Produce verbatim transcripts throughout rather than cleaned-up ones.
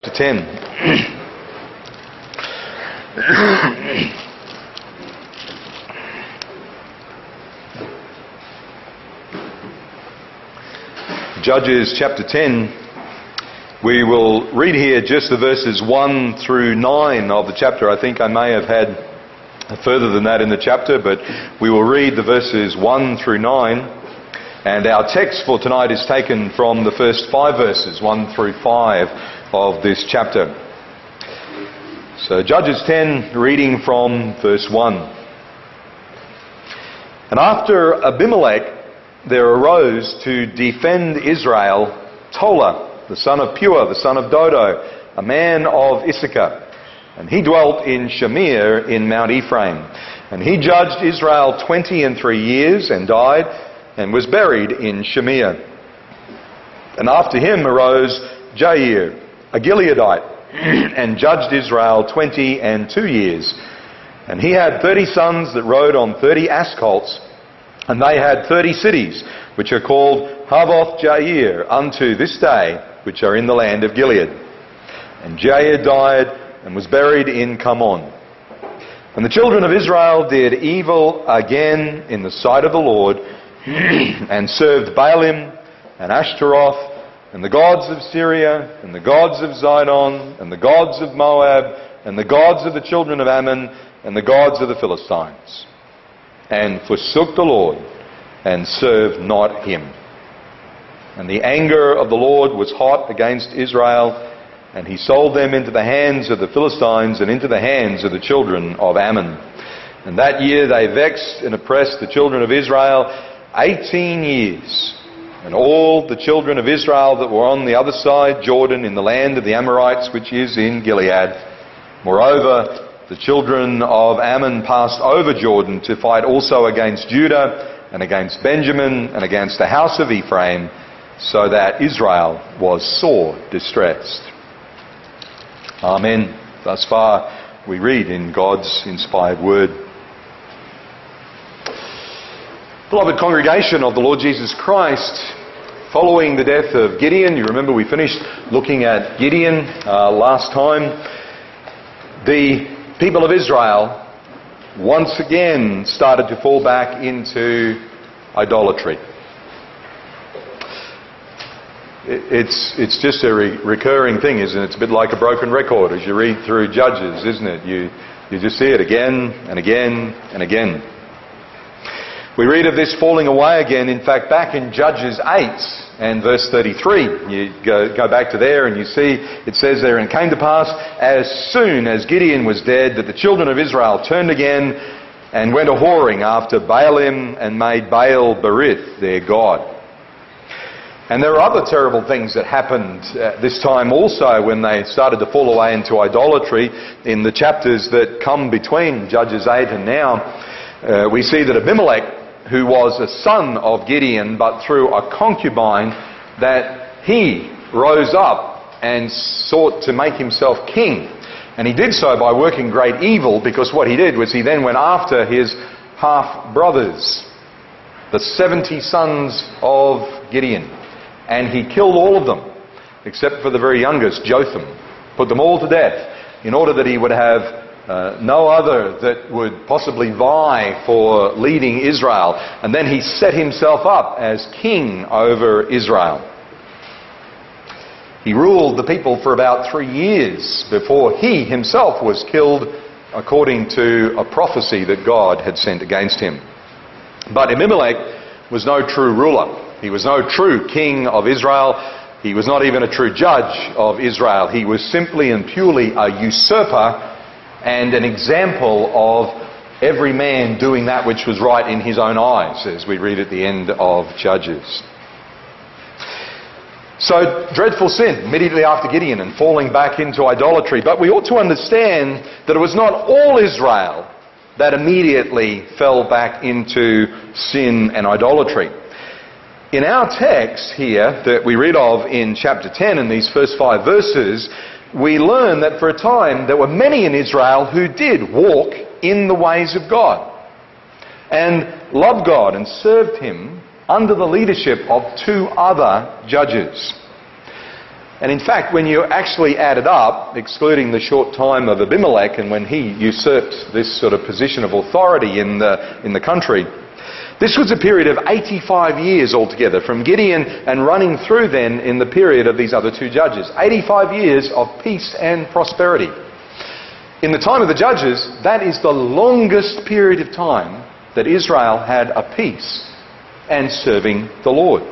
ten. Judges chapter ten. We will read here just the verses one through nine of the chapter. I think I may have had further than that in the chapter, but we will read the verses one through nine. And our text for tonight is taken from the first five verses, one through five of this chapter. So Judges ten, reading from verse one. And after Abimelech, there arose to defend Israel Tola, the son of Pua, the son of Dodo, a man of Issachar. And he dwelt in Shamir in Mount Ephraim. And he judged Israel twenty and three years and died and was buried in Shamir. And after him arose Jair, a Gileadite, and judged Israel twenty and two years. And he had thirty sons that rode on thirty ass colts, and they had thirty cities, which are called Havoth Jair unto this day, which are in the land of Gilead. And Jair died and was buried in Carmon. And the children of Israel did evil again in the sight of the Lord, and served Baalim and Ashtaroth, and the gods of Syria, and the gods of Zidon, and the gods of Moab, and the gods of the children of Ammon, and the gods of the Philistines, and forsook the Lord, and served not him. And the anger of the Lord was hot against Israel, and he sold them into the hands of the Philistines, and into the hands of the children of Ammon. And that year they vexed and oppressed the children of Israel eighteen years. And all the children of Israel that were on the other side Jordan, in the land of the Amorites, which is in Gilead. Moreover, the children of Ammon passed over Jordan to fight also against Judah, and against Benjamin, and against the house of Ephraim, so that Israel was sore distressed. Amen. Thus far we read in God's inspired word. Beloved congregation of the Lord Jesus Christ, following the death of Gideon, you remember we finished looking at Gideon uh, last time, the people of Israel once again started to fall back into idolatry. It's it's just a re- recurring thing, isn't it? It's a bit like a broken record as you read through Judges, isn't it? You you just see it again and again and again. We read of this falling away again, in fact, back in Judges eight and verse thirty-three. You go, go back to there and you see, it says there, and it came to pass, as soon as Gideon was dead, that the children of Israel turned again and went a-whoring after Baalim, and made Baal Berith their god. And there are other terrible things that happened at this time also when they started to fall away into idolatry. In the chapters that come between Judges eight and now, uh, we see that Abimelech, who was a son of Gideon, but through a concubine, that he rose up and sought to make himself king. And he did so by working great evil, because what he did was he then went after his half-brothers, the seventy sons of Gideon. And he killed all of them, except for the very youngest, Jotham. Put them all to death, in order that he would have uh, no other that would possibly vie for leading Israel. And then he set himself up as king over Israel. He ruled the people for about three years before he himself was killed, according to a prophecy that God had sent against him. But Abimelech was no true ruler. He was no true king of Israel. He was not even a true judge of Israel. He was simply and purely a usurper and an example of every man doing that which was right in his own eyes, as we read at the end of Judges. So, dreadful sin immediately after Gideon and falling back into idolatry. But we ought to understand that it was not all Israel that immediately fell back into sin and idolatry. In our text here that we read of in chapter ten, in these first five verses, we learn that for a time there were many in Israel who did walk in the ways of God and loved God and served him under the leadership of two other judges. And in fact, when you actually add it up, excluding the short time of Abimelech and when he usurped this sort of position of authority in the, in the country, this was a period of eighty-five years altogether, from Gideon and running through then in the period of these other two judges. eighty-five years of peace and prosperity. In the time of the judges, that is the longest period of time that Israel had a peace and serving the Lord.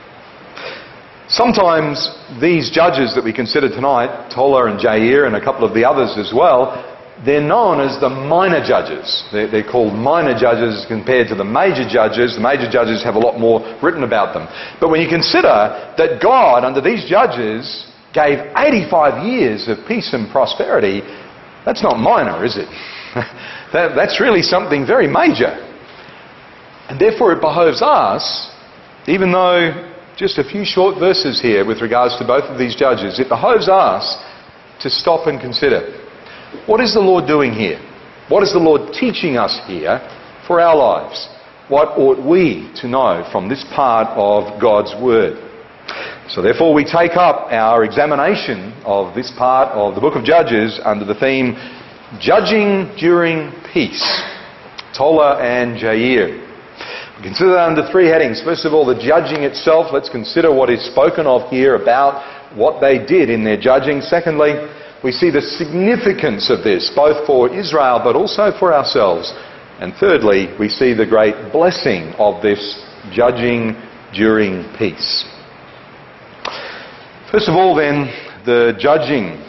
Sometimes these judges that we consider tonight, Tola and Jair and a couple of the others as well, they're known as the minor judges. They're, they're called minor judges compared to the major judges. The major judges have a lot more written about them. But when you consider that God, under these judges, gave eighty-five years of peace and prosperity, that's not minor, is it? that, that's really something very major. And therefore it behoves us, even though just a few short verses here with regards to both of these judges, it behoves us to stop and consider, what is the Lord doing here? What is the Lord teaching us here for our lives? What ought we to know from this part of God's Word? So therefore we take up our examination of this part of the book of Judges under the theme, Judging During Peace, Tola and Jair. We consider that under three headings. First of all, the judging itself. Let's consider what is spoken of here about what they did in their judging. Secondly, we see the significance of this, both for Israel but also for ourselves. And thirdly, we see the great blessing of this judging during peace. First of all then, the judging.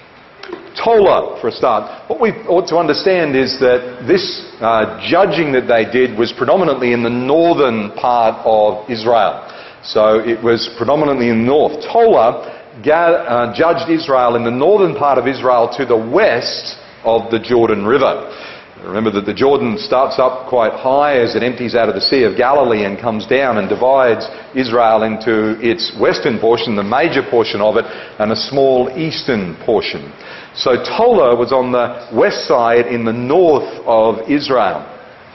Tola, for a start. What we ought to understand is that this uh, judging that they did was predominantly in the northern part of Israel. So it was predominantly in the north. Tola ga- uh, judged Israel in the northern part of Israel to the west of the Jordan River. Remember that the Jordan starts up quite high as it empties out of the Sea of Galilee and comes down and divides Israel into its western portion, the major portion of it, and a small eastern portion. So Tola was on the west side in the north of Israel.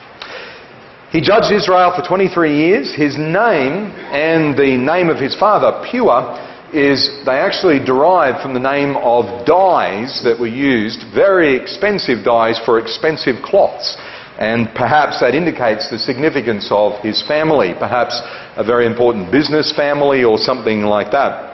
He judged Israel for twenty-three years. His name and the name of his father, Pua, is they actually derived from the name of dyes that were used, very expensive dyes for expensive cloths. And perhaps that indicates the significance of his family, perhaps a very important business family or something like that.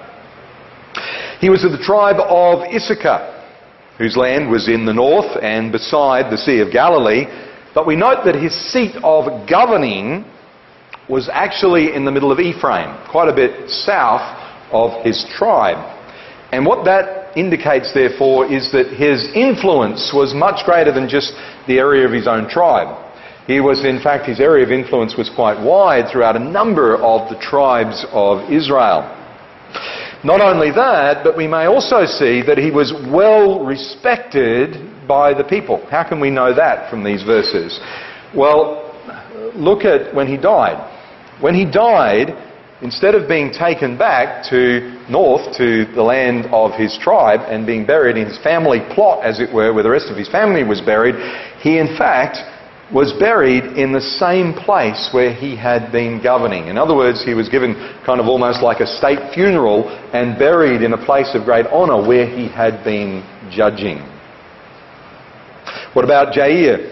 He was of the tribe of Issachar, whose land was in the north and beside the Sea of Galilee. But we note that his seat of governing was actually in the middle of Ephraim, quite a bit south of his tribe. And what that indicates, therefore, is that his influence was much greater than just the area of his own tribe. He was, in fact, his area of influence was quite wide throughout a number of the tribes of Israel. Not only that, but we may also see that he was well respected by the people. How can we know that from these verses? Well, look at when he died. When he died, instead of being taken back to north to the land of his tribe and being buried in his family plot, as it were, where the rest of his family was buried, he in fact was buried in the same place where he had been governing. In other words, he was given kind of almost like a state funeral and buried in a place of great honour where he had been judging. What about Jair?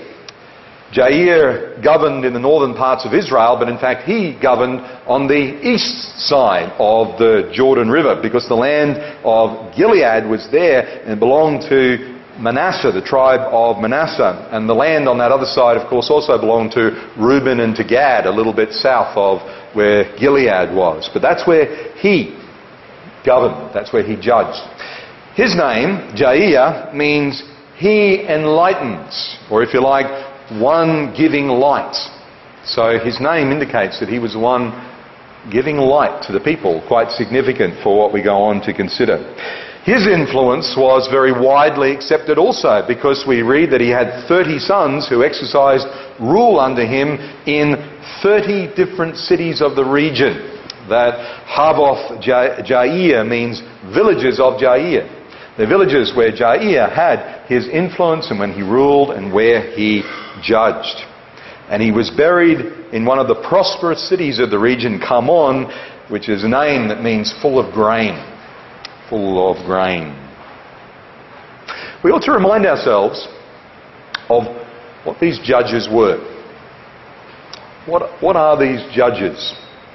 Jair governed in the northern parts of Israel, but in fact he governed on the east side of the Jordan River, because the land of Gilead was there and belonged to Manasseh, the tribe of Manasseh. And the land on that other side, of course, also belonged to Reuben and to Gad, a little bit south of where Gilead was. But that's where he governed. That's where he judged. His name, Jair, means he enlightens, or if you like, one giving light. So his name indicates that he was the one giving light to the people, quite significant for what we go on to consider. His influence was very widely accepted also, because we read that he had thirty sons who exercised rule under him in thirty different cities of the region. That Havoth Jair means villages of Jair. The villages where Jair had his influence and when he ruled and where he judged. And he was buried in one of the prosperous cities of the region, Carmon, which is a name that means full of grain. full of grain. We ought to remind ourselves of what these judges were. What, what are these judges?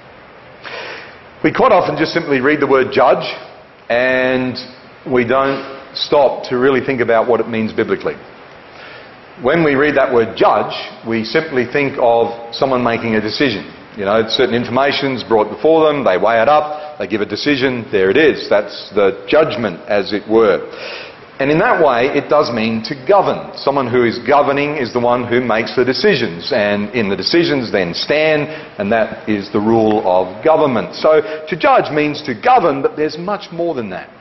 We quite often just simply read the word judge and we don't stop to really think about what it means biblically. When we read that word judge, we simply think of someone making a decision. You know, certain information's brought before them, they weigh it up, they give a decision, there it is. That's the judgment, as it were. And in that way, it does mean to govern. Someone who is governing is the one who makes the decisions, and in the decisions then stand, and that is the rule of government. So to judge means to govern, but there's much more than that.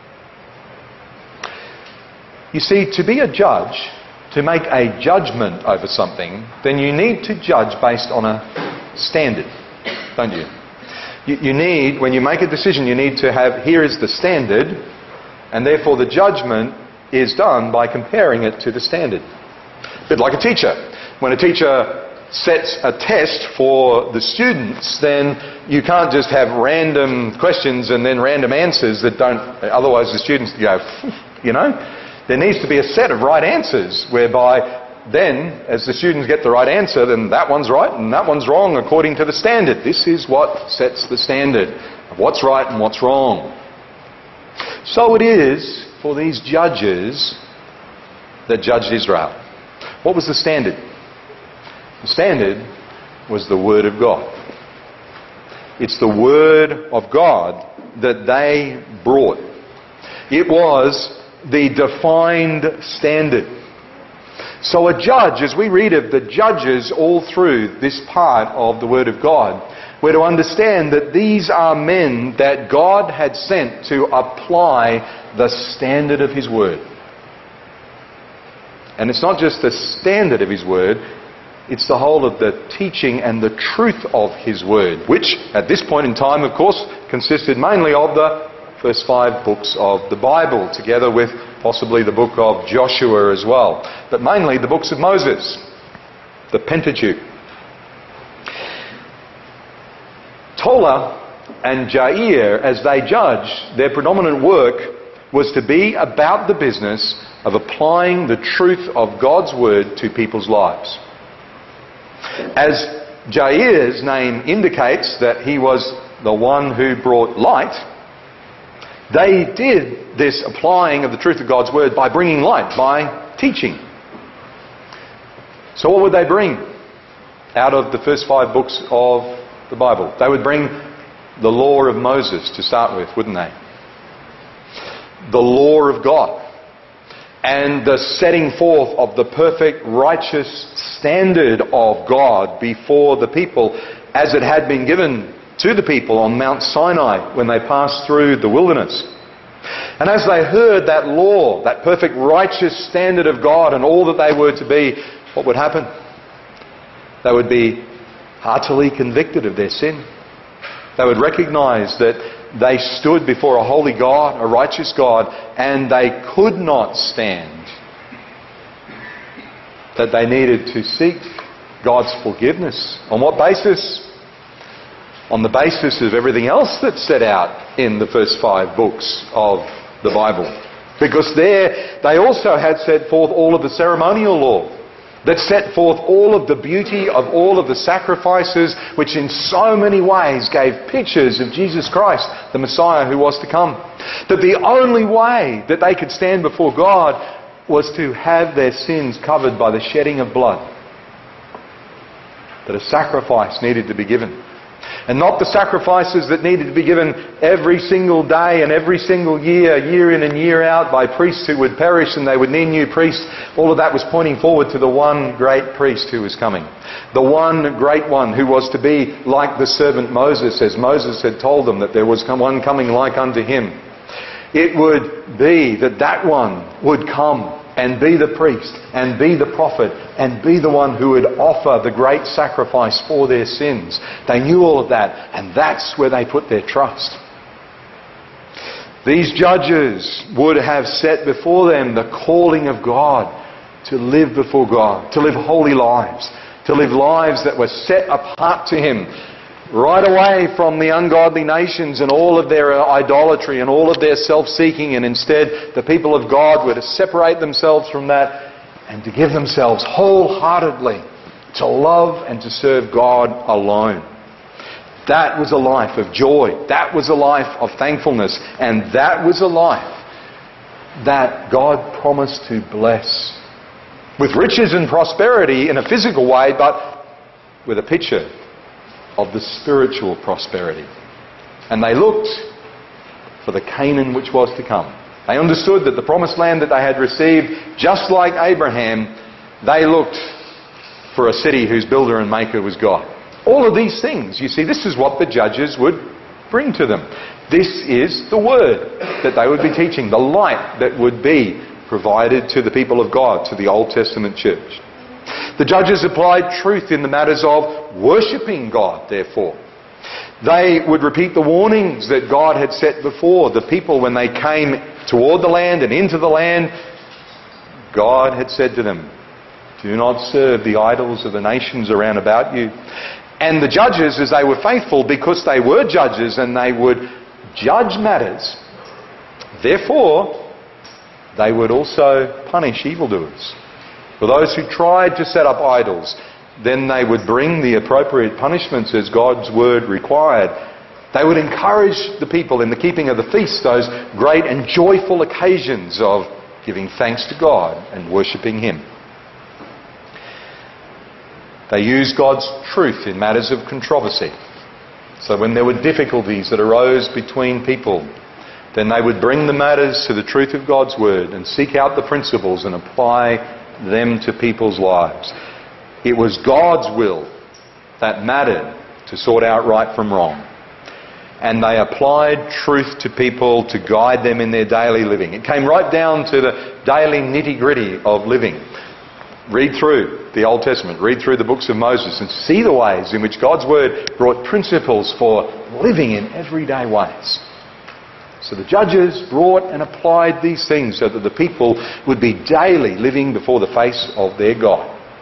You see, to be a judge, to make a judgment over something, then you need to judge based on a standard, don't you? You, you need, when you make a decision, you need to have, here is the standard, and therefore the judgment is done by comparing it to the standard. A bit like a teacher. When a teacher sets a test for the students, then you can't just have random questions and then random answers that don't, otherwise the students go, you know. There needs to be a set of right answers whereby then, as the students get the right answer, then that one's right and that one's wrong according to the standard. This is what sets the standard of what's right and what's wrong. So it is for these judges that judged Israel. What was the standard? The standard was the Word of God. It's the Word of God that they brought. It was the defined standard. So a judge, as we read of the judges all through this part of the Word of God, we're to understand that these are men that God had sent to apply the standard of His Word. And it's not just the standard of His Word, it's the whole of the teaching and the truth of His Word, which at this point in time, of course, consisted mainly of the first five books of the Bible, together with possibly the book of Joshua as well. But mainly the books of Moses, the Pentateuch. Tola and Jair, as they judged, their predominant work was to be about the business of applying the truth of God's Word to people's lives. As Jair's name indicates that he was the one who brought light, they did this applying of the truth of God's Word by bringing light, by teaching. So what would they bring out of the first five books of the Bible? They would bring the law of Moses to start with, wouldn't they? The law of God. And the setting forth of the perfect righteous standard of God before the people as it had been given to the people on Mount Sinai when they passed through the wilderness. And as they heard that law, that perfect righteous standard of God and all that they were to be, what would happen? They would be heartily convicted of their sin. They would recognise that they stood before a holy God, a righteous God, and they could not stand. That they needed to seek God's forgiveness. On what basis? On the basis of everything else that's set out in the first five books of the Bible. Because there they also had set forth all of the ceremonial law that set forth all of the beauty of all of the sacrifices, which in so many ways gave pictures of Jesus Christ, the Messiah who was to come. That the only way that they could stand before God was to have their sins covered by the shedding of blood. That a sacrifice needed to be given. And not the sacrifices that needed to be given every single day and every single year, year in and year out, by priests who would perish and they would need new priests. All of that was pointing forward to the one great priest who was coming. The one great one who was to be like the servant Moses, as Moses had told them that there was one coming like unto him. It would be that that one would come and be the priest, and be the prophet, and be the one who would offer the great sacrifice for their sins. They knew all of that, and that's where they put their trust. These judges would have set before them the calling of God to live before God, to live holy lives, to live lives that were set apart to Him, right away from the ungodly nations and all of their idolatry and all of their self-seeking, and instead the people of God were to separate themselves from that and to give themselves wholeheartedly to love and to serve God alone. That was a life of joy. That was a life of thankfulness. And that was a life that God promised to bless with riches and prosperity in a physical way, but with a picture of the spiritual prosperity. And they looked for the Canaan which was to come. They understood that the promised land that they had received, just like Abraham, they looked for a city whose builder and maker was God. All of these things, you see, this is what the judges would bring to them. This is the word that they would be teaching, the light that would be provided to the people of God, to the Old Testament church. The judges applied truth in the matters of worshipping God, therefore. They would repeat the warnings that God had set before the people when they came toward the land and into the land. God had said to them, do not serve the idols of the nations around about you. And the judges, as they were faithful, because they were judges and they would judge matters, therefore they would also punish evildoers. For those who tried to set up idols, then they would bring the appropriate punishments as God's word required. They would encourage the people in the keeping of the feast, those great and joyful occasions of giving thanks to God and worshipping Him. They used God's truth in matters of controversy. So when there were difficulties that arose between people, then they would bring the matters to the truth of God's word and seek out the principles and apply them to people's lives. It was God's will that mattered to sort out right from wrong. And they applied truth to people to guide them in their daily living. It came right down to the daily nitty-gritty of living. Read through the Old Testament, read through the books of Moses and see the ways in which God's word brought principles for living in everyday ways. So the judges brought and applied these things so that the people would be daily living before the face of their God.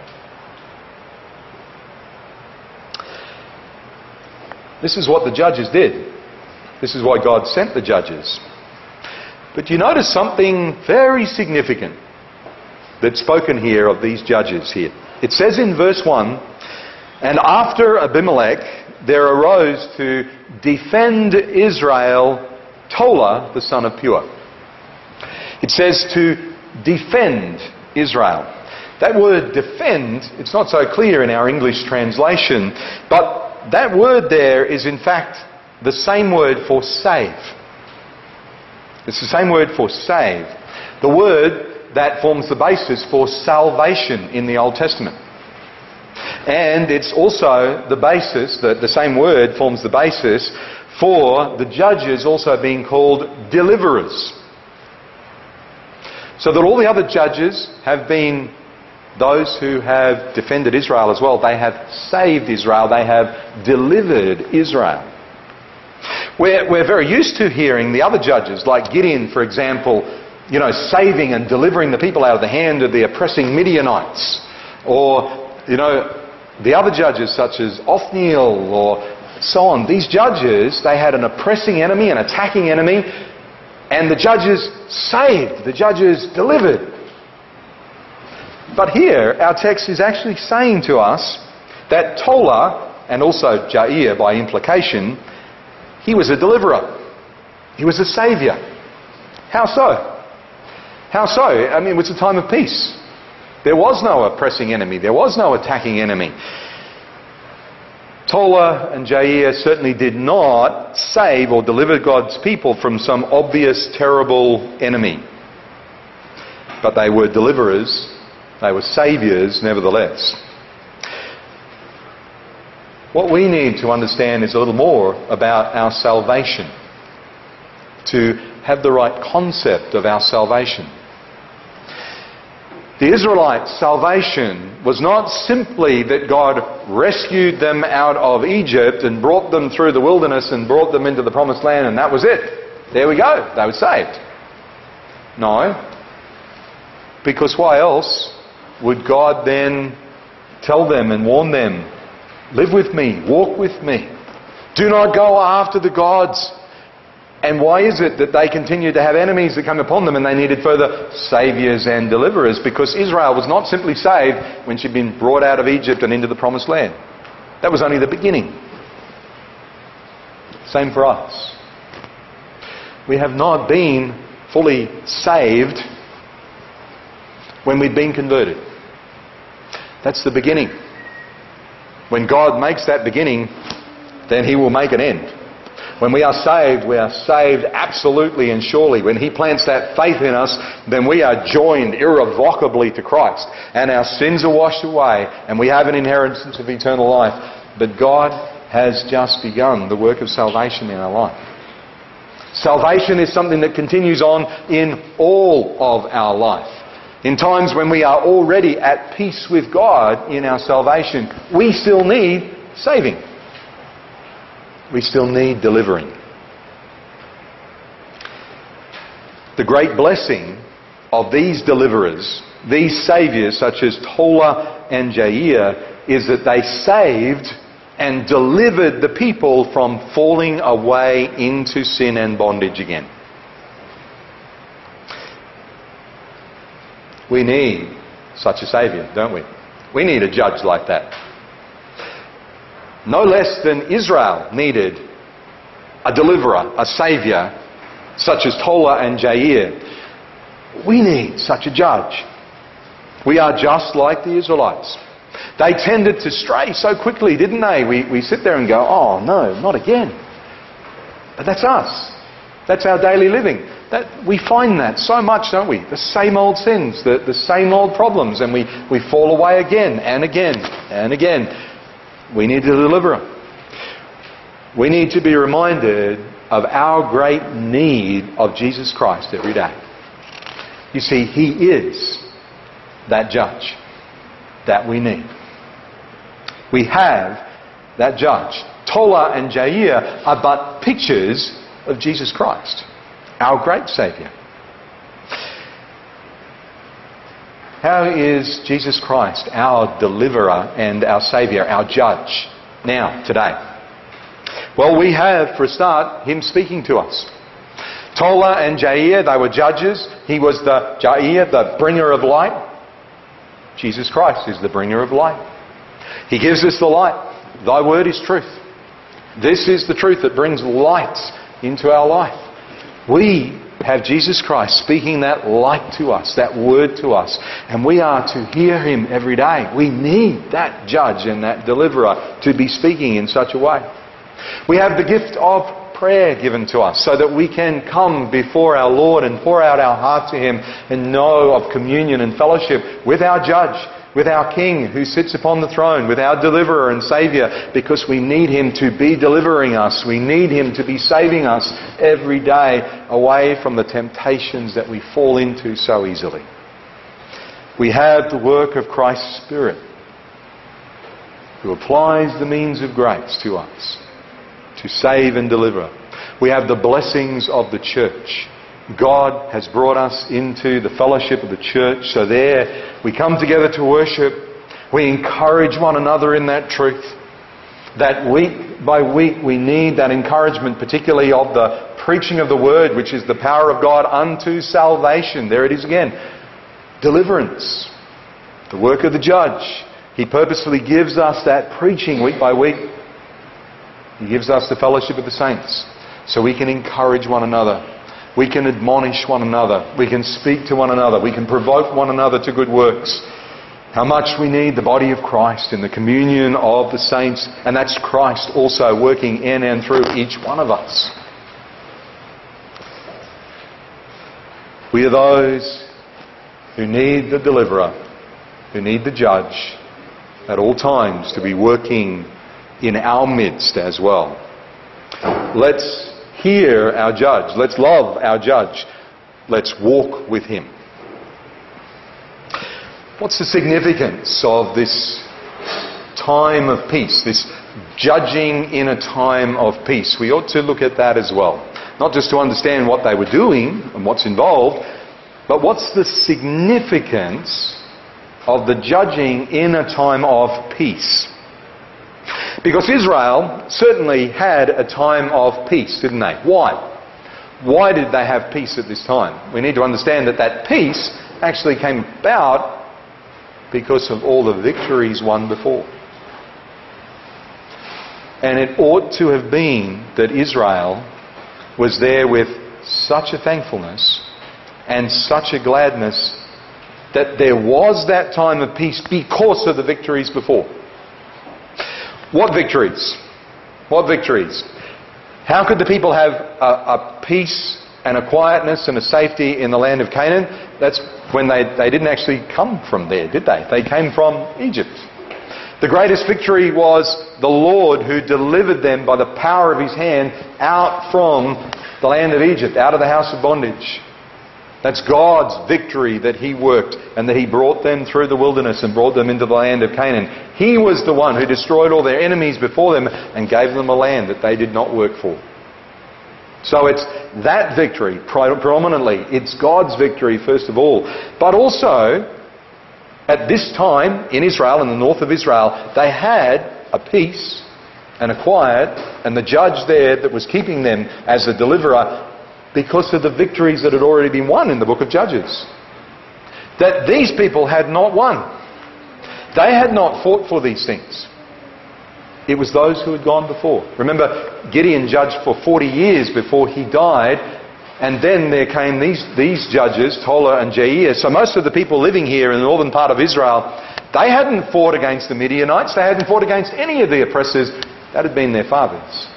This is what the judges did. This is why God sent the judges. But you notice something very significant that's spoken here of these judges here. It says in verse one, and after Abimelech there arose to defend Israel Tola, the son of Pua. It says to defend Israel. That word defend, it's not so clear in our English translation, but that word there is in fact the same word for save. It's the same word for save. The word that forms the basis for salvation in the Old Testament. And it's also the basis, the, the same word forms the basis for the judges also being called deliverers. So that all the other judges have been those who have defended Israel as well. They have saved Israel. They have delivered Israel. We're, we're very used to hearing the other judges, like Gideon, for example, you know, saving and delivering the people out of the hand of the oppressing Midianites. Or, you know, the other judges such as Othniel or so on. These judges, they had an oppressing enemy, an attacking enemy, and the judges saved, the judges delivered. But here, our text is actually saying to us that Tola, and also Jair by implication, he was a deliverer. He was a saviour. How so? How so? I mean, it was a time of peace. There was no oppressing enemy. There was no attacking enemy. Tola and Jair certainly did not save or deliver God's people from some obvious, terrible enemy. But they were deliverers. They were saviours, nevertheless. What we need to understand is a little more about our salvation, to have the right concept of our salvation. The Israelites' salvation was not simply that God rescued them out of Egypt and brought them through the wilderness and brought them into the promised land and that was it. There we go. They were saved. No. Because why else would God then tell them and warn them, live with me, walk with me, Do not go after the gods. And why is it that they continued to have enemies that come upon them and they needed further saviours and deliverers? Because Israel was not simply saved when she'd been brought out of Egypt and into the promised land. That was only the beginning. Same for us. We have not been fully saved when we've been converted. That's the beginning. When God makes that beginning, then He will make an end. When we are saved, we are saved absolutely and surely. When He plants that faith in us, then we are joined irrevocably to Christ. And our sins are washed away, and we have an inheritance of eternal life. But God has just begun the work of salvation in our life. Salvation is something that continues on in all of our life. In times when we are already at peace with God in our salvation, we still need saving. We still need delivering. The great blessing of these deliverers, these saviours such as Tola and Jair, is that they saved and delivered the people from falling away into sin and bondage again. We need such a saviour, don't we? We need a judge like that. No less than Israel needed a deliverer, a saviour, such as Tola and Jair. We need such a judge. We are just like the Israelites. They tended to stray so quickly, didn't they? We, we sit there and go, oh no, not again. But that's us. That's our daily living. That, we find that so much, don't we? The same old sins, the, the same old problems, and we, we fall away again and again and again. We need a deliverer. We need to be reminded of our great need of Jesus Christ every day. You see, He is that judge that we need. We have that judge. Tola and Jair are but pictures of Jesus Christ, our great Saviour. How is Jesus Christ our deliverer and our Saviour, our judge, now, today? Well, we have, for a start, Him speaking to us. Tola and Jair, they were judges. He was the Jair, the bringer of light. Jesus Christ is the bringer of light. He gives us the light. Thy word is truth. This is the truth that brings light into our life. We have Jesus Christ speaking that light to us, that word to us, and we are to hear Him every day. We need that judge and that deliverer to be speaking in such a way. We have the gift of prayer given to us so that we can come before our Lord and pour out our heart to Him and know of communion and fellowship with our judge, with our King who sits upon the throne, with our deliverer and Saviour, because we need Him to be delivering us. We need Him to be saving us every day away from the temptations that we fall into so easily. We have the work of Christ's Spirit, who applies the means of grace to us to save and deliver. We have the blessings of the church. God has brought us into the fellowship of the church, so there we come together to worship. We encourage one another in that truth. That week by week we need that encouragement, particularly of the preaching of the Word, which is the power of God unto salvation. There it is again. Deliverance. The work of the judge. He purposefully gives us that preaching week by week. He gives us the fellowship of the saints so we can encourage one another. We can admonish one another. We can speak to one another. We can provoke one another to good works. How much we need the body of Christ in the communion of the saints. And that's Christ also working in and through each one of us. We are those who need the deliverer, who need the judge at all times to be working in our midst as well. Let's hear our judge. Let's love our judge. Let's walk with Him. What's the significance of this time of peace, this judging in a time of peace? We ought to look at that as well. Not just to understand what they were doing and what's involved, but what's the significance of the judging in a time of peace? Because Israel certainly had a time of peace, didn't they? Why? Why did they have peace at this time? We need to understand that that peace actually came about because of all the victories won before. And it ought to have been that Israel was there with such a thankfulness and such a gladness that there was that time of peace because of the victories before. What victories? What victories? How could the people have a, a peace and a quietness and a safety in the land of Canaan? That's when they, they didn't actually come from there, did they? They came from Egypt. The greatest victory was the Lord who delivered them by the power of His hand out from the land of Egypt, out of the house of bondage. That's God's victory that He worked and that He brought them through the wilderness and brought them into the land of Canaan. He was the one who destroyed all their enemies before them and gave them a land that they did not work for. So it's that victory, predominantly. It's God's victory, first of all. But also, at this time, in Israel, in the north of Israel, they had a peace and a quiet, and the judge there that was keeping them as a deliverer because of the victories that had already been won in the book of Judges. That these people had not won. They had not fought for these things. It was those who had gone before. Remember, Gideon judged for forty years before he died, and then there came these, these judges, Tola and Jair. So most of the people living here in the northern part of Israel, they hadn't fought against the Midianites. They hadn't fought against any of the oppressors. That had been their fathers.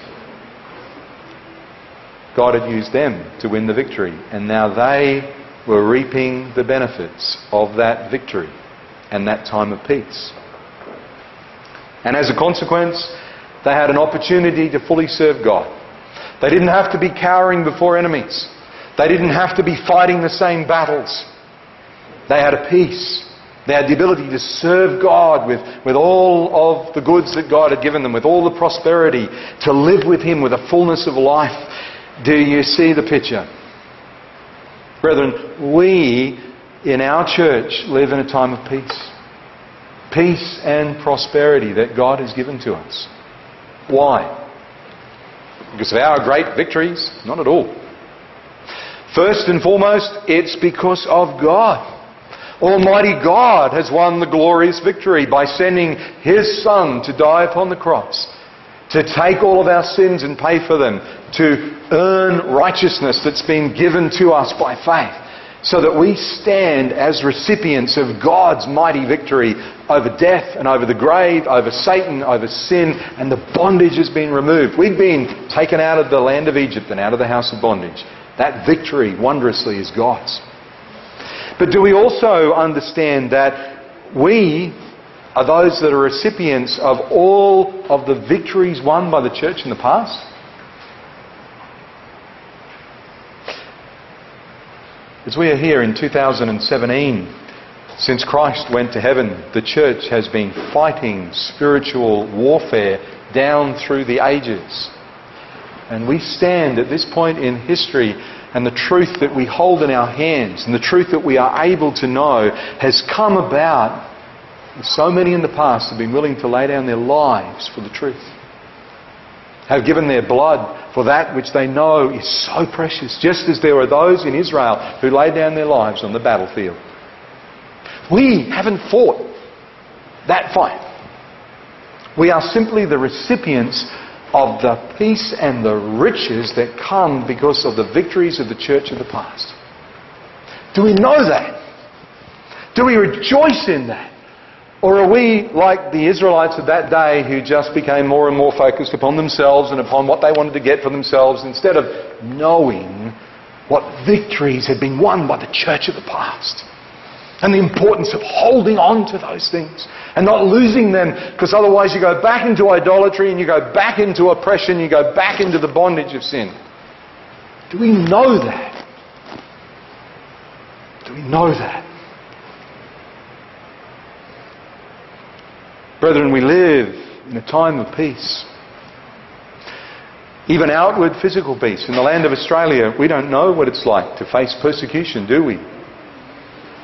God had used them to win the victory, and now they were reaping the benefits of that victory and that time of peace. And as a consequence, they had an opportunity to fully serve God. They didn't have to be cowering before enemies. They didn't have to be fighting the same battles. They had a peace. They had the ability to serve God with, with all of the goods that God had given them, with all the prosperity, to live with Him with a fullness of life. Do you see the picture? Brethren, we in our church live in a time of peace. Peace and prosperity that God has given to us. Why? Because of our great victories? Not at all. First and foremost, it's because of God. Almighty God has won the glorious victory by sending His Son to die upon the cross, to take all of our sins and pay for them, to earn righteousness that's been given to us by faith, so that we stand as recipients of God's mighty victory over death and over the grave, over Satan, over sin, and the bondage has been removed. We've been taken out of the land of Egypt and out of the house of bondage. That victory, wondrously, is God's. But do we also understand that we are those that are recipients of all of the victories won by the church in the past? As we are here in two thousand seventeen, since Christ went to heaven, the church has been fighting spiritual warfare down through the ages. And we stand at this point in history, and the truth that we hold in our hands and the truth that we are able to know has come about. So many in the past have been willing to lay down their lives for the truth, have given their blood for that which they know is so precious, just as there are those in Israel who laid down their lives on the battlefield. We haven't fought that fight. We are simply the recipients of the peace and the riches that come because of the victories of the church of the past. Do we know that? Do we rejoice in that? Or are we like the Israelites of that day who just became more and more focused upon themselves and upon what they wanted to get for themselves instead of knowing what victories had been won by the church of the past? And the importance of holding on to those things and not losing them, because otherwise you go back into idolatry and you go back into oppression, you go back into the bondage of sin. Do we know that? Do we know that? Brethren, we live in a time of peace. Even outward physical peace. In the land of Australia, we don't know what it's like to face persecution, do we?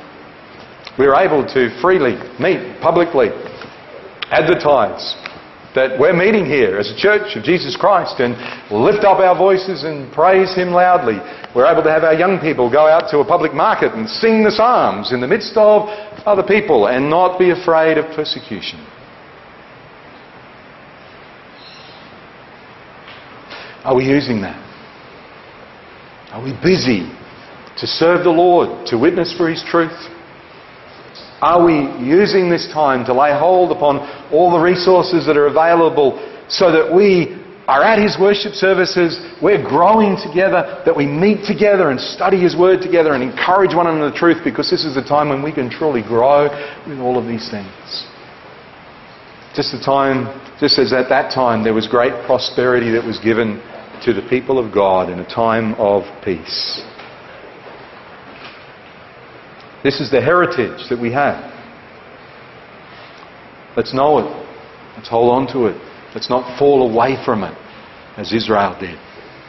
We're able to freely meet publicly, advertise, that we're meeting here as a church of Jesus Christ and lift up our voices and praise Him loudly. We're able to have our young people go out to a public market and sing the Psalms in the midst of other people and not be afraid of persecution. Are we using that? Are we busy to serve the Lord, to witness for His truth? Are we using this time to lay hold upon all the resources that are available so that we are at His worship services, we're growing together, that we meet together and study His Word together and encourage one another in the truth, because this is the time when we can truly grow with all of these things. Just the time, just as at that time there was great prosperity that was given to the people of God in a time of peace. This is the heritage that we have. Let's know it. Let's hold on to it. Let's not fall away from it as Israel did.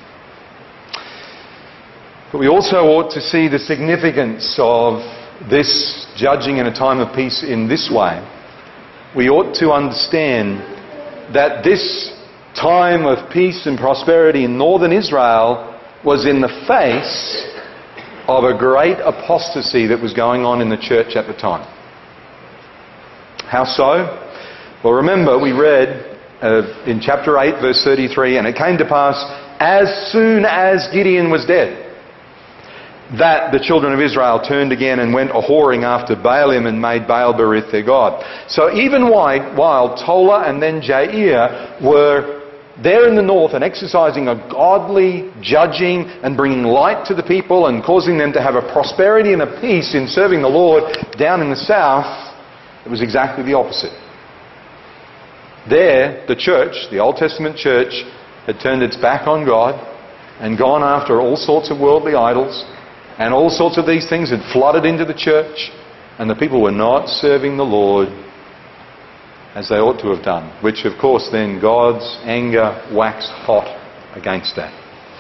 But we also ought to see the significance of this judging in a time of peace in this way. We ought to understand that this time of peace and prosperity in northern Israel was in the face of a great apostasy that was going on in the church at the time. How so? Well, remember we read uh, in chapter eight verse thirty-three, and it came to pass as soon as Gideon was dead that the children of Israel turned again and went a-whoring after Baalim and made Baal-berith their god. So even while Tola and then Jair were there in the north and exercising a godly judging and bringing light to the people and causing them to have a prosperity and a peace in serving the Lord, down in the south, it was exactly the opposite. There, the church, the Old Testament church, had turned its back on God and gone after all sorts of worldly idols, and all sorts of these things had flooded into the church, and the people were not serving the Lord as they ought to have done, which of course then God's anger waxed hot against that.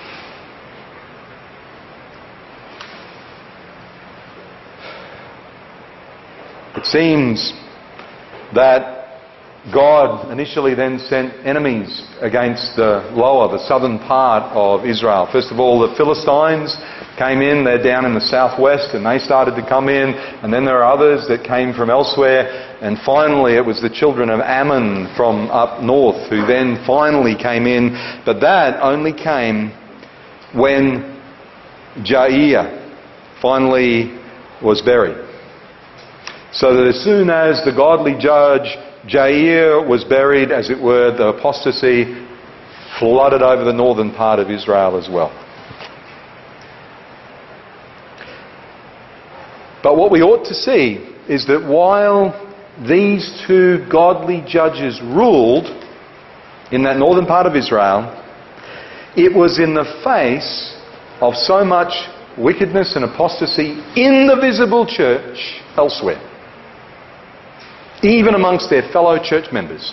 It seems that God initially then sent enemies against the lower, the southern part of Israel. First of all, the Philistines came in. They're down in the southwest, and they started to come in. And then there are others that came from elsewhere. And finally, it was the children of Ammon from up north who then finally came in. But that only came when Jair finally was buried. So that as soon as the godly judge Jair was buried, as it were, the apostasy flooded over the northern part of Israel as well. But what we ought to see is that while these two godly judges ruled in that northern part of Israel, it was in the face of so much wickedness and apostasy in the visible church elsewhere, even amongst their fellow church members.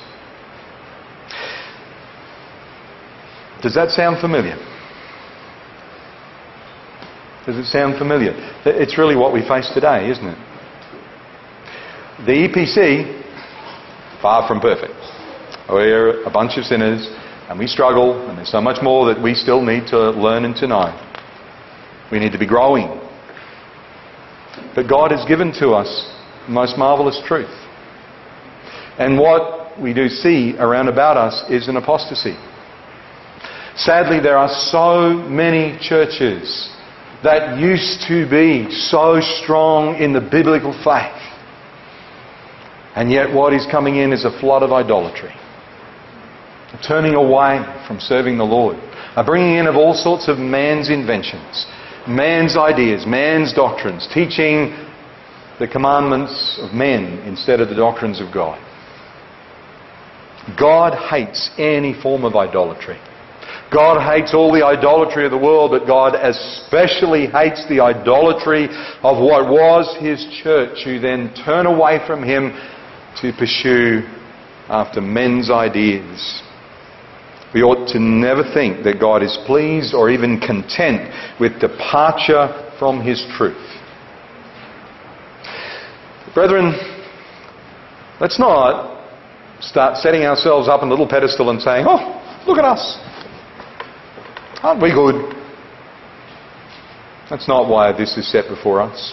Does that sound familiar? Does it sound familiar? It's really what we face today, isn't it? The E P C, far from perfect. We're a bunch of sinners and we struggle, and there's so much more that we still need to learn and to know. We need to be growing. But God has given to us the most marvellous truth. And what we do see around about us is an apostasy. Sadly, there are so many churches that used to be so strong in the biblical faith. And yet what is coming in is a flood of idolatry. A turning away from serving the Lord. A bringing in of all sorts of man's inventions, man's ideas, man's doctrines, teaching the commandments of men instead of the doctrines of God. God hates any form of idolatry. God hates all the idolatry of the world, but God especially hates the idolatry of what was His church, who then turn away from Him to pursue after men's ideas. We ought to never think that God is pleased or even content with departure from His truth. Brethren, let's not start setting ourselves up on a little pedestal and saying, oh, look at us. Aren't we good? That's not why this is set before us.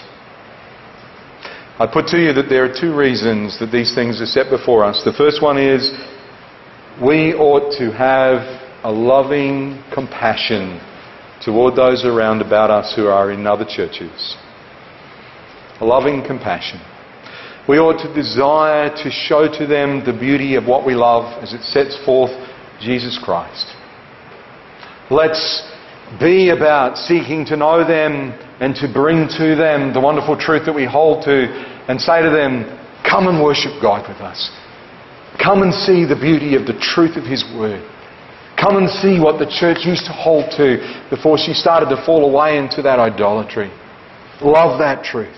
I put to you that there are two reasons that these things are set before us. The first one is we ought to have a loving compassion toward those around about us who are in other churches. A loving compassion. We ought to desire to show to them the beauty of what we love as it sets forth Jesus Christ. Let's be about seeking to know them and to bring to them the wonderful truth that we hold to, and say to them, come and worship God with us. Come and see the beauty of the truth of His Word. Come and see what the church used to hold to before she started to fall away into that idolatry. Love that truth.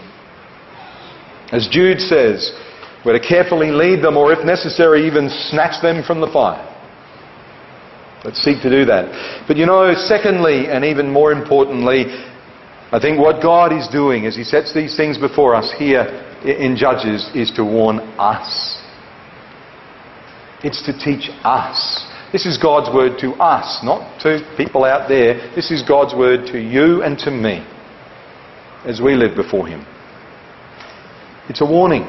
As Jude says, we're to carefully lead them, or if necessary, even snatch them from the fire. Let's seek to do that. But you know, secondly, and even more importantly, I think what God is doing as He sets these things before us here in Judges is to warn us. It's to teach us. This is God's word to us, not to people out there. This is God's word to you and to me as we live before Him. It's a warning.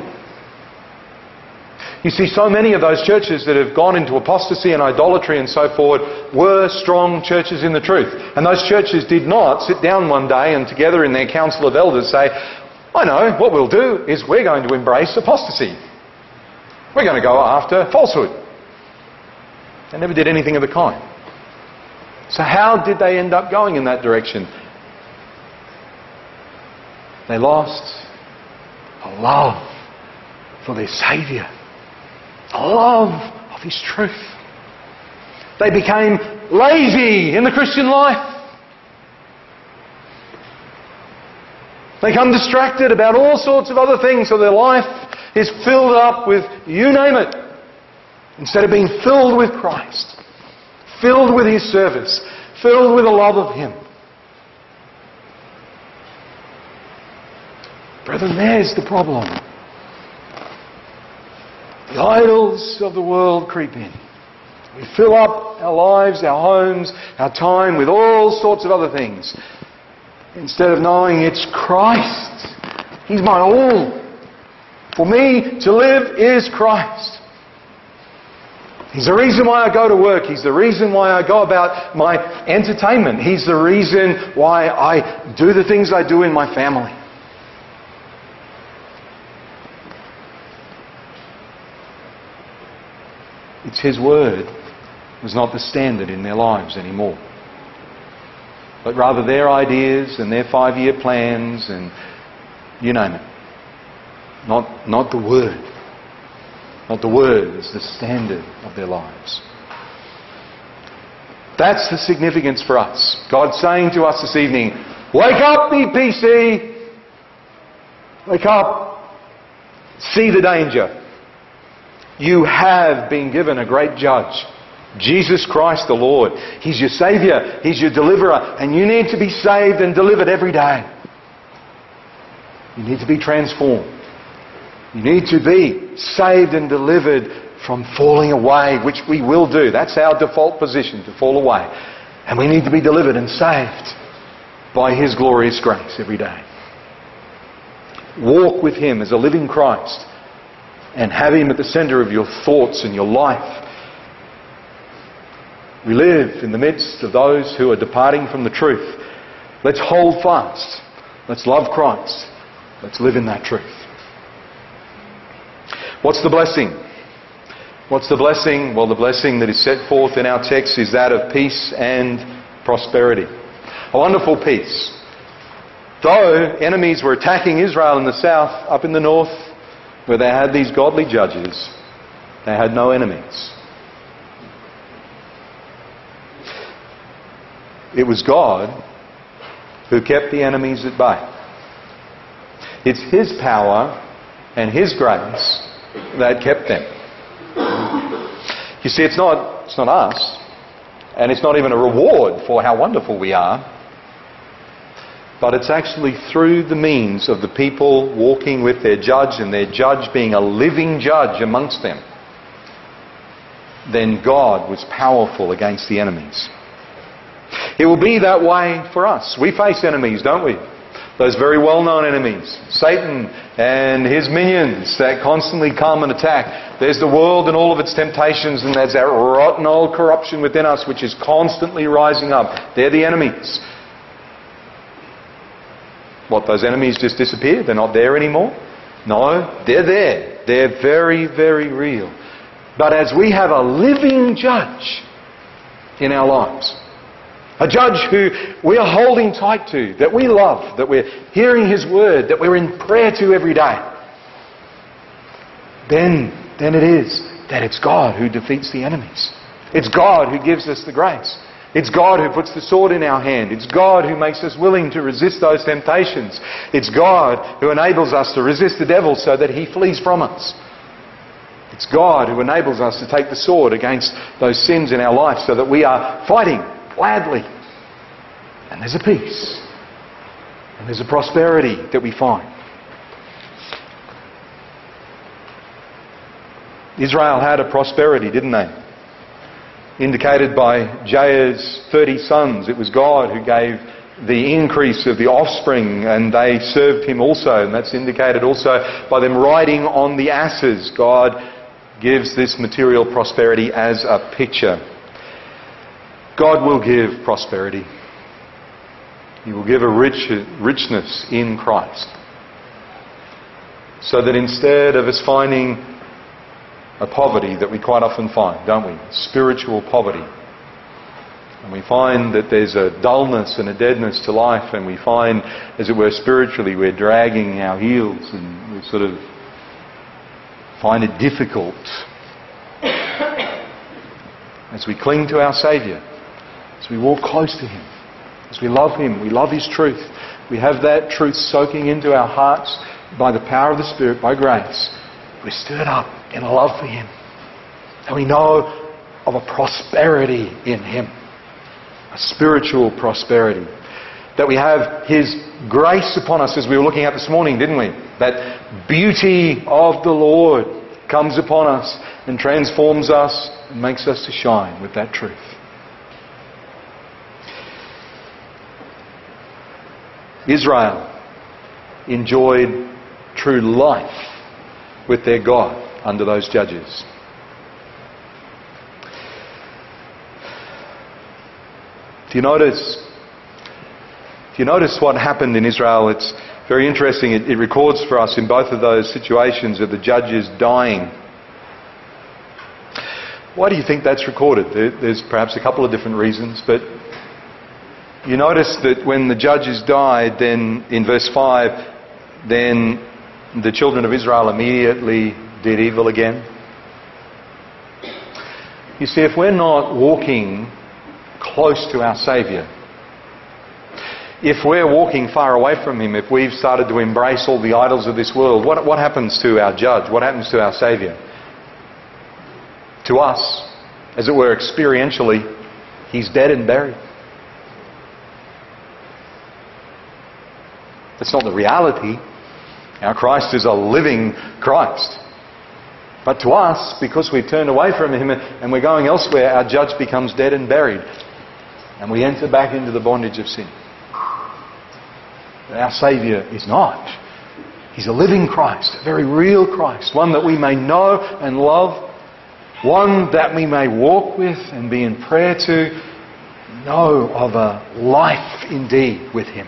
You see, so many of those churches that have gone into apostasy and idolatry and so forth were strong churches in the truth. And those churches did not sit down one day and together in their council of elders say, I know, what we'll do is we're going to embrace apostasy. We're going to go after falsehood. They never did anything of the kind. So how did they end up going in that direction? They lost a love for their Saviour. A love of His truth. They became lazy in the Christian life. They become distracted about all sorts of other things, so their life is filled up with you name it, instead of being filled with Christ, filled with His service, filled with the love of Him. Brethren, there's the problem. The idols of the world creep in. We fill up our lives, our homes, our time with all sorts of other things, instead of knowing it's Christ. He's my all. For me to live is Christ. He's the reason why I go to work. He's the reason why I go about my entertainment. He's the reason why I do the things I do in my family. It's His Word was not the standard in their lives anymore. But rather their ideas and their five-year plans and you name it. Not, not the Word. Not the Word as the standard of their lives. That's the significance for us. God's saying to us this evening, wake up, E P C! Wake up! See the danger. You have been given a great judge. Jesus Christ the Lord. He's your Saviour. He's your deliverer. And you need to be saved and delivered every day. You need to be transformed. You need to be saved and delivered from falling away, which we will do. That's our default position, to fall away. And we need to be delivered and saved by His glorious grace every day. Walk with Him as a living Christ and have Him at the centre of your thoughts and your life. We live in the midst of those who are departing from the truth. Let's hold fast. Let's love Christ. Let's live in that truth. What's the blessing? What's the blessing? Well, the blessing that is set forth in our text is that of peace and prosperity. A wonderful peace. Though enemies were attacking Israel in the south, up in the north, where they had these godly judges, they had no enemies. It was God who kept the enemies at bay. It's His power and His grace that kept them. You see, it's not, it's not us, and it's not even a reward for how wonderful we are, but it's actually through the means of the people walking with their judge, and their judge being a living judge amongst them. then God was powerful against the enemies. It will be that way for us. We face enemies, don't we? Those very well-known enemies. Satan and his minions that constantly come and attack. There's the world and all of its temptations, and there's that rotten old corruption within us which is constantly rising up. They're the enemies. What, those enemies just disappeared? They're not there anymore? No, they're there. They're very, very real. But as we have a living judge in our lives, a judge who we are holding tight to, that we love, that we're hearing his word, that we're in prayer to every day, then, then it is that it's God who defeats the enemies. It's God who gives us the grace. It's God who puts the sword in our hand. It's God who makes us willing to resist those temptations. It's God who enables us to resist the devil so that he flees from us. It's God who enables us to take the sword against those sins in our life so that we are fighting gladly. And there's a peace. And there's a prosperity that we find. Israel had a prosperity, didn't they? Indicated by Jair's thirty sons. It was God who gave the increase of the offspring, and they served him also. And that's indicated also by them riding on the asses. God gives this material prosperity as a picture. God will give prosperity. He will give a rich, richness in Christ. So that instead of us finding a poverty that we quite often find, don't we? Spiritual poverty. And we find that there's a dullness and a deadness to life, and we find, as it were, spiritually we're dragging our heels and we sort of find it difficult. As we cling to our Saviour, as we walk close to Him, as we love Him, we love His truth, we have that truth soaking into our hearts by the power of the Spirit, by grace, we're stirred up in a love for Him. And we know of a prosperity in Him. A spiritual prosperity. That we have His grace upon us, as we were looking at this morning, didn't we? That beauty of the Lord comes upon us and transforms us and makes us to shine with that truth. Israel enjoyed true life with their God under those judges. Do you notice? Do you notice what happened in Israel? It's very interesting. It, it records for us in both of those situations of the judges dying. Why do you think that's recorded? There, there's perhaps a couple of different reasons, but you notice that when the judges died, then in verse five, then the children of Israel immediately did evil again. You see, if we're not walking close to our Saviour, if we're walking far away from Him, if we've started to embrace all the idols of this world, what, what happens to our judge? What happens to our Saviour? To us, as it were, experientially, He's dead and buried. That's not the reality. Our Christ is a living Christ. But to us, because we've turned away from Him and we're going elsewhere, our judge becomes dead and buried. And we enter back into the bondage of sin. But our Saviour is not. He's a living Christ, a very real Christ, one that we may know and love, one that we may walk with and be in prayer to, know of a life indeed with Him.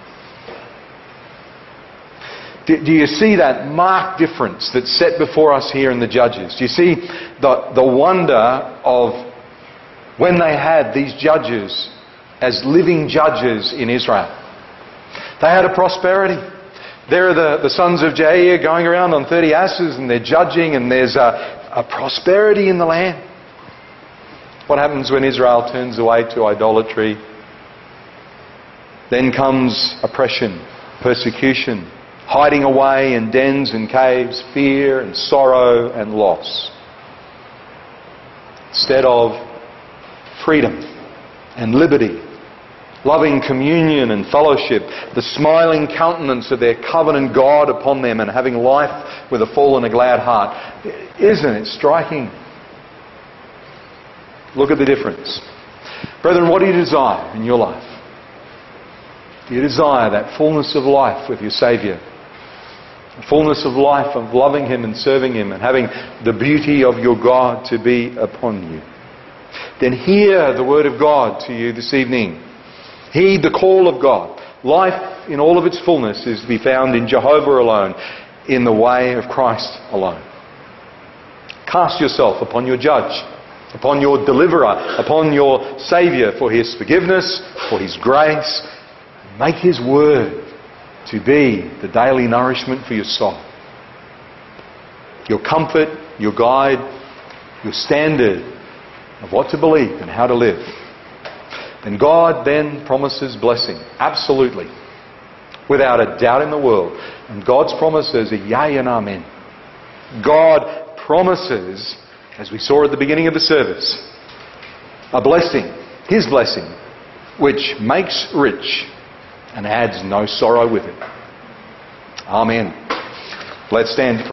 Do you see that marked difference that's set before us here in the Judges? Do you see the, the wonder of when they had these judges as living judges in Israel? They had a prosperity. There are the, the sons of Jair going around on thirty asses and they're judging, and there's a, a prosperity in the land. What happens when Israel turns away to idolatry? Then comes oppression, persecution, hiding away in dens and caves, fear and sorrow and loss. Instead of freedom and liberty, loving communion and fellowship, the smiling countenance of their covenant God upon them, and having life with a full and a glad heart. Isn't it striking? Look at the difference. Brethren, what do you desire in your life? Do you desire that fullness of life with your Saviour? The fullness of life of loving Him and serving Him and having the beauty of your God to be upon you? Then hear the word of God to you this evening. Heed the call of God. Life in all of its fullness is to be found in Jehovah alone, in the way of Christ alone. Cast yourself upon your Judge, upon your Deliverer, upon your Saviour for His forgiveness, for His grace. Make His word to be the daily nourishment for your soul. Your comfort, your guide, your standard of what to believe and how to live. And God then promises blessing, absolutely, without a doubt in the world. And God's promises are yea and amen. God promises, as we saw at the beginning of the service, a blessing, His blessing, which makes rich and adds no sorrow with it. Amen. Let's stand.